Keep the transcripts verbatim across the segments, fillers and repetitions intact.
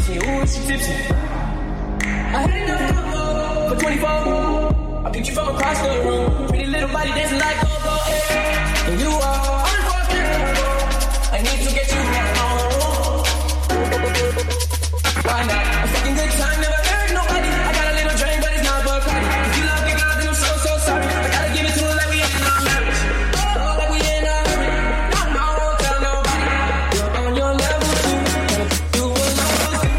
tipsy, ooh, she tipsy. I had enough cover for twenty-four. I picked you from across the room. Pretty little body dancing like go-go, eh. And you are unforgettable. I need to get you home. Why not? A fucking good time, never hurt nobody. I got a little drink, but it's not Bacardi. If you love me, girl, then I'm so, so sorry. I gotta give it to her like we ain't in our marriage. Oh, like we ain't in our marriage. No, no, I won't tell nobody. You're on your level too. You will know what's good.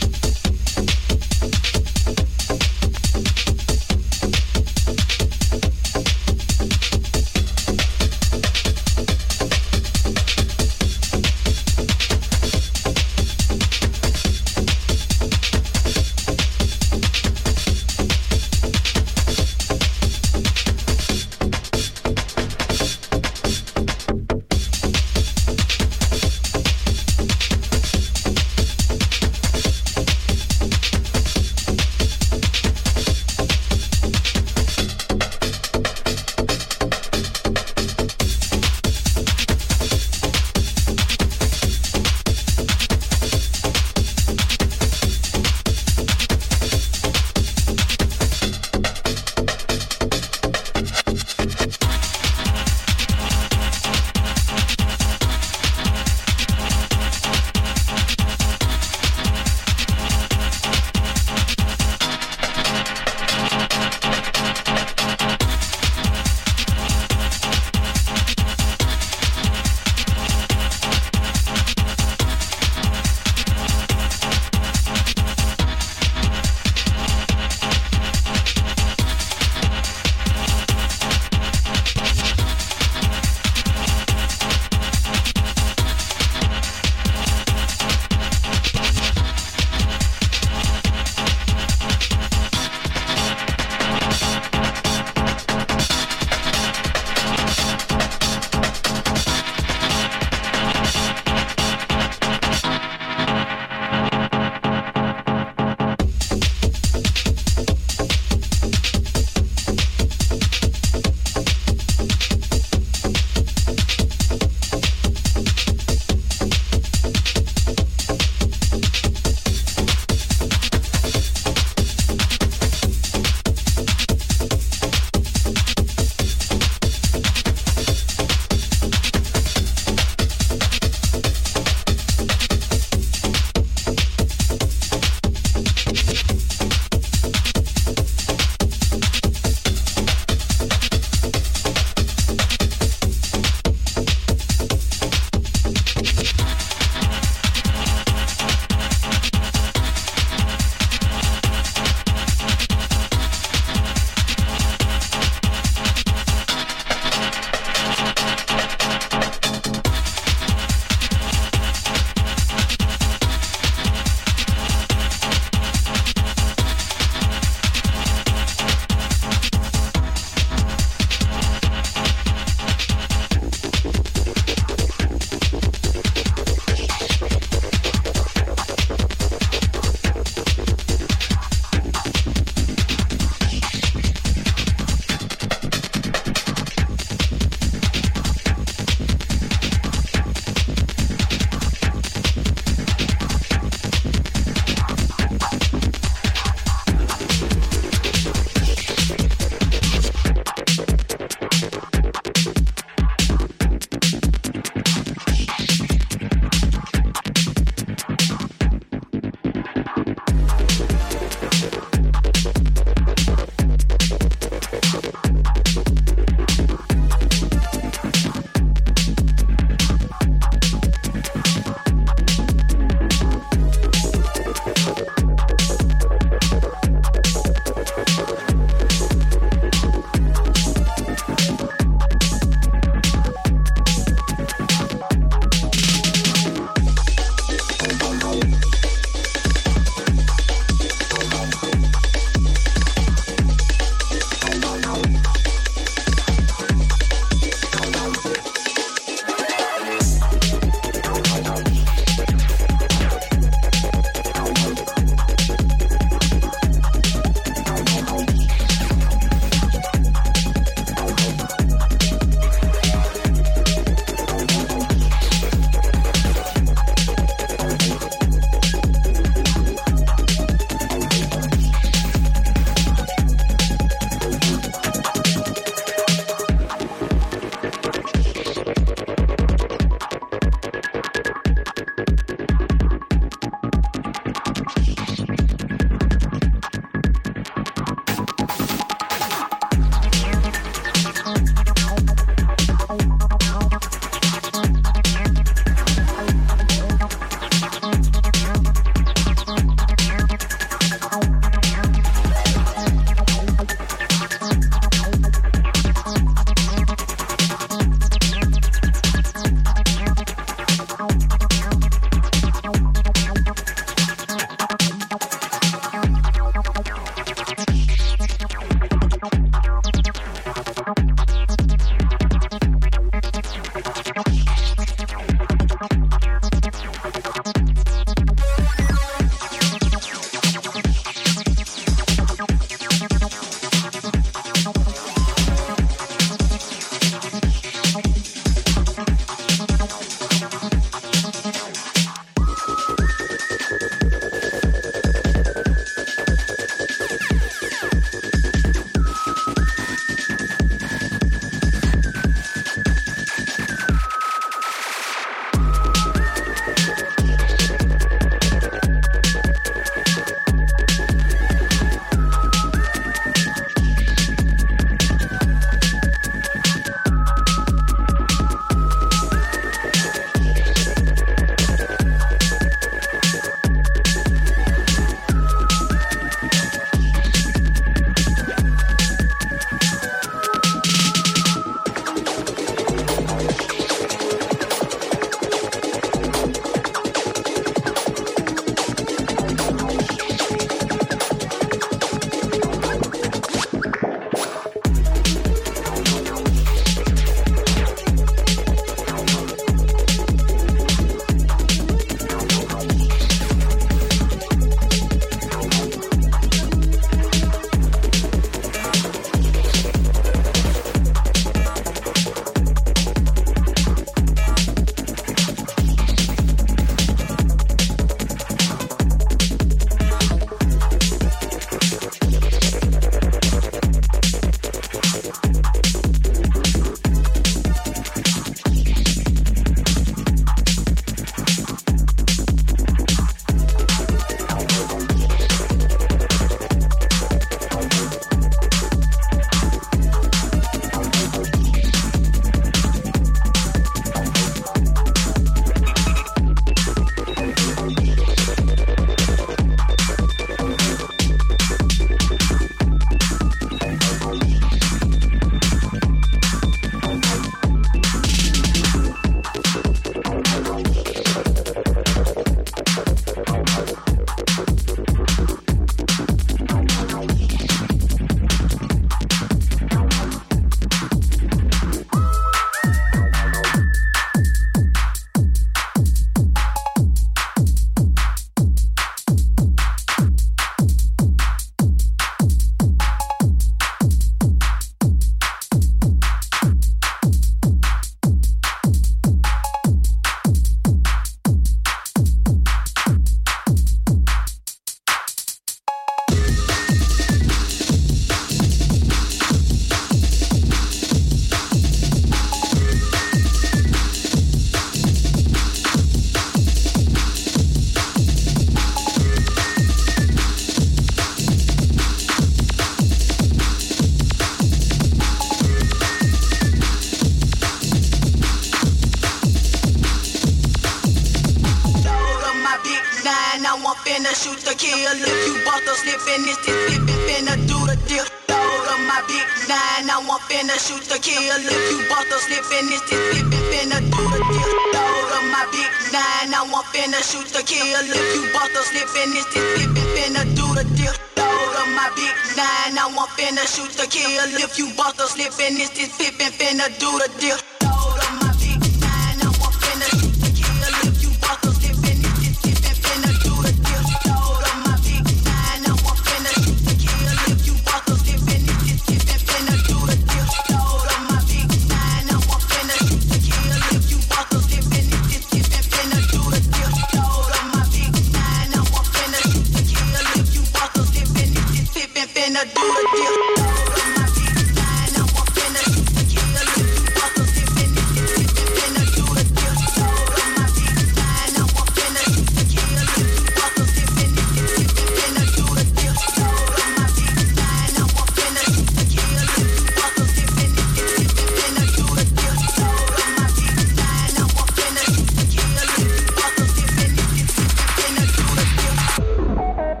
finna shoot the kill. If you bought the slip and it's this flippin', finna do the deal. Load up my big nine, now I'm finna shoot the kill. If you bought the slip and it's this flippin', finna do the deal. Load up my big nine, now I'm finna shoot the kill. If you bought the slip and it's this flippin', finna do the deal. Load up my big nine, now I'm finna shoot the kill. If you bought the slip and it's this flippin', finna do the deal. Load up my big nine, now I'm finna shoot the kill. If you bought the slip and it's this flippin', finna do the deal. Load up my big nine, now I'm finna shoot the kill. If you bought the slip and it's this flippin', finna do the deal. Load up my big nine, now I'm finna shoot the kill. If you bought the slip and it's this flippin', finna do the deal. Load up my big nine, now I'm finna shoot the kill. If you bought the slip and it's this flippin', finna do the deal. Load up my big nine, now I'm finna shoot the kill. If you bought the slip and it's this flippin', finna do the deal. Load up my big nine, now I'm finna shoot the kill. If you bought the slip and it's this flippin', finna do the deal. Load up my big nine, now I'm finna shoot the kill. If you bought the slip and it's this flippin', finna do the deal. Load up my big nine, now I'm finna shoot the kill. If you bought the slip and it's this flippin', finna do the deal.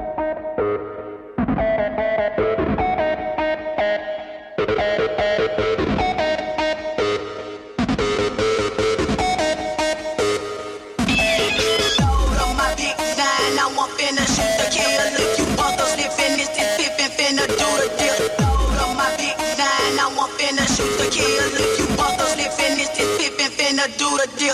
Load up my big nine, now I'm finna shoot the kill. If you bought the slip and it's this flippin', finna do the deal. Load up my big nine, now I'm finna shoot the kill. If you bought the slip and it's this flippin', finna do the deal.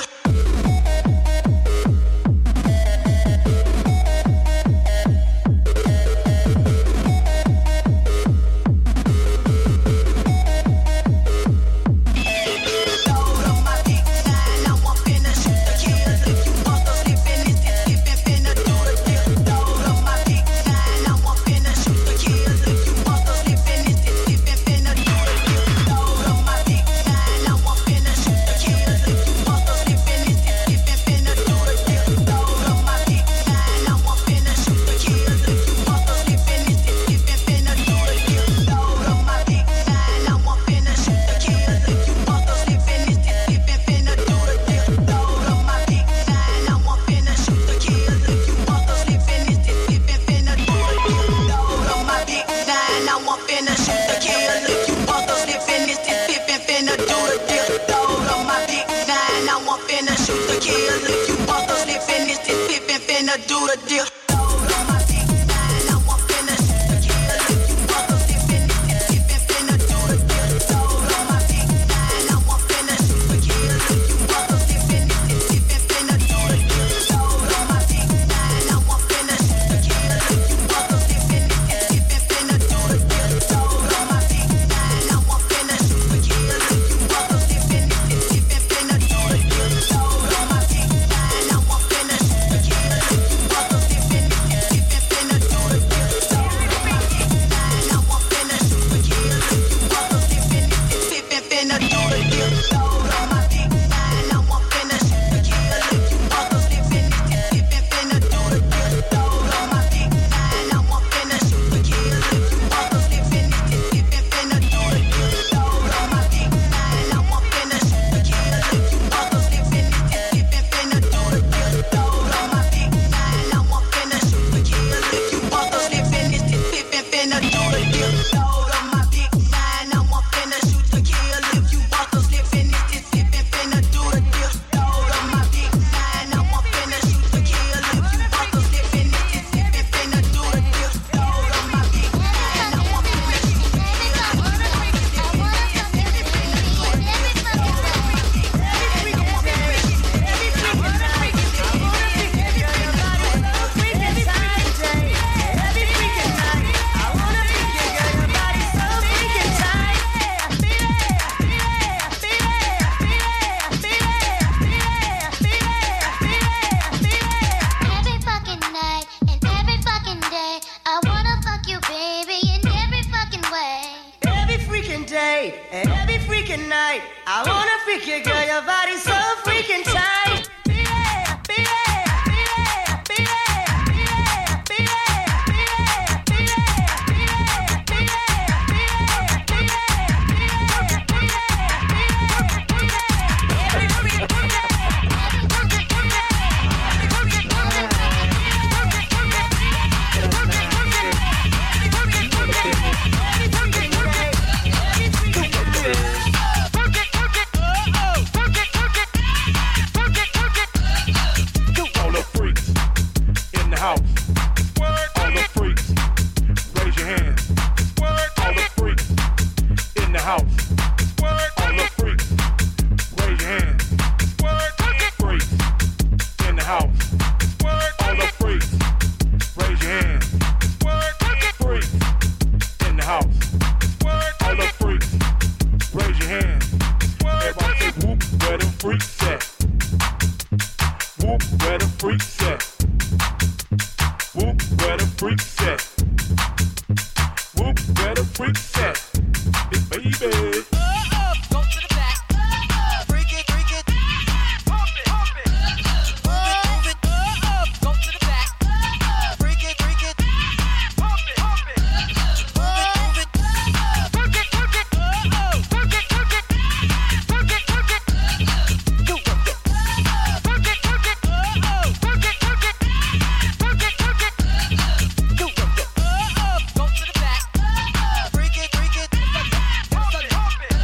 Load up my big nine, now I'm finna shoot the kill. If you bought the slip and it's this flippin', finna do the deal. Load up my big nine, now I'm finna shoot the kill. If you bought the slip and it's this flippin', finna do the deal. Load up my big nine, now I'm finna shoot the kill. If you bought the slip and it's this flippin', finna do the deal. Load up my big nine, now I'm finna shoot the kill. If you bought the slip and it's this flippin', finna do the deal. Load up my big nine, now I'm finna shoot the kill. If you bought the slip and it's this flippin', finna do the deal. Load up my big nine, now I'm finna shoot the kill. If you bought the slip and it's this flippin', finna do the deal. Load up my big nine, now I'm finna shoot the kill. If you bought the slip and it's this flippin', finna do the deal. Load up my big nine, now I'm finna shoot the kill. If you bought the slip and it's this flippin', finna do the deal. Load up my big nine, now I'm finna shoot the kill. If you bought the slip and it's this flippin', finna do the deal. Load up my big nine, now I'm finna shoot the kill. If you bought the slip and it's this flippin', finna do the deal. Load up my big nine, now I'm finna shoot the kill. If you bought the slip and it's this flippin', finna do the deal. Load up my big nine, now I'm finna shoot the kill. If you bought the slip and it's this flippin', finna do the deal. Load up my big nine, now I'm finna shoot the kill. If you bought the slip and it's this flippin', finna do the deal. Load up my big nine, now I'm finna shoot the kill. If you bought the slip and it's this flippin', finna do the deal. Load up my big nine, now I'm finna shoot the kill. If you bought the slip and it's this flippin', finna do the deal. Load up my big nine, now I'm finna shoot the kill. If you bought the slip and it's this flippin', finna do the deal. Load up my big nine, now I'm finna shoot the kill. If you bought the slip and it's this flippin', finna do the deal. Load up my big nine, now I'm finna shoot the kill. If you bought the slip and it's this flippin', finna do the deal. Load up my big nine, now I'm finna shoot the kill. If you bought the slip and it's this flippin', finna do the deal. Load up my big nine, now I'm finna shoot the kill. If you bought the slip and it's this flippin', finna do the deal. Load up my big nine, now I'm finna shoot the kill. If you bought the slip and it's this flippin', finna do the deal. Every fucking night and every fucking day, I wanna fuck you, baby, in every fucking way. Every freaking day and every freaking night, I wanna freak you, girl. Your body's so freaking tight. where the freaks at. Whoop, where the freaks at. Big baby. Go to the back. Freak it, freak it. Pump it, pump it. Move it, move it. Go to the back. Freak it, freak it. Pump it, pump it. Move it, move it. Work it, work it. Work it, work it. Work it, work it. Go work it. Work it, work it. Work it, work it. Work it, work it. Go work it. Go to the back. Freak it, freak it. Pump it, pump it.